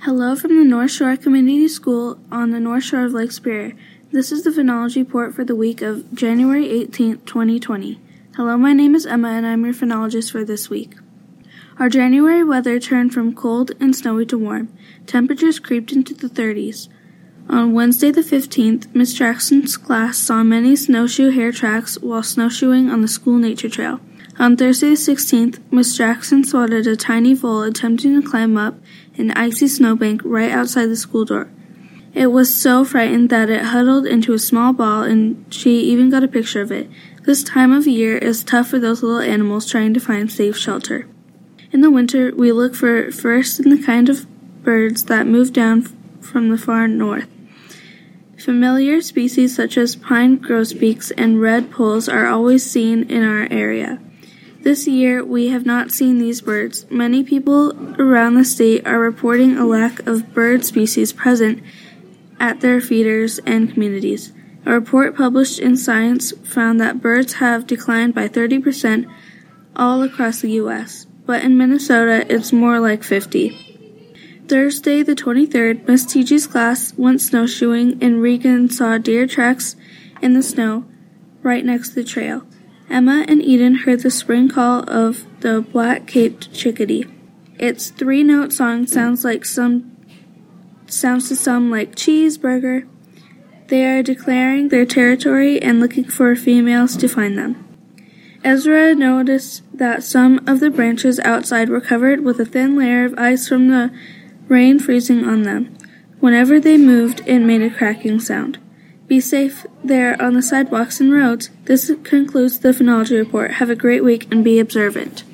Hello from the North Shore Community School on the North Shore of Lake Superior. This is the phenology report for the week of January 18th, 2020. Hello, my name is Emma and I'm your phenologist for this week. Our January weather turned from cold and snowy to warm. Temperatures creeped into the 30s. On Wednesday the 15th, Miss Jackson's class saw many snowshoe hare tracks while snowshoeing on the school nature trail. On Thursday the 16th, Miss Jackson spotted a tiny vole attempting to climb up an icy snowbank right outside the school door. It was so frightened that it huddled into a small ball, and she even got a picture of it. This time of year is tough for those little animals trying to find safe shelter. In the winter, we look for first in the kind of birds that move down from the far north. Familiar species such as pine grosbeaks and red poles are always seen in our area. This year, we have not seen these birds. Many people around the state are reporting a lack of bird species present at their feeders and communities. A report published in Science found that birds have declined by 30% all across the U.S., but in Minnesota, it's more like 50. Thursday, the 23rd, Miss TG's class went snowshoeing, and Regan saw deer tracks in the snow right next to the trail. Emma and Eden heard the spring call of the black-caped chickadee. Its three-note song sounds to some like cheeseburger. They are declaring their territory and looking for females to find them. Ezra noticed that some of the branches outside were covered with a thin layer of ice from the rain freezing on them. Whenever they moved, it made a cracking sound. Be safe there on the sidewalks and roads. This concludes the phenology report. Have a great week and be observant.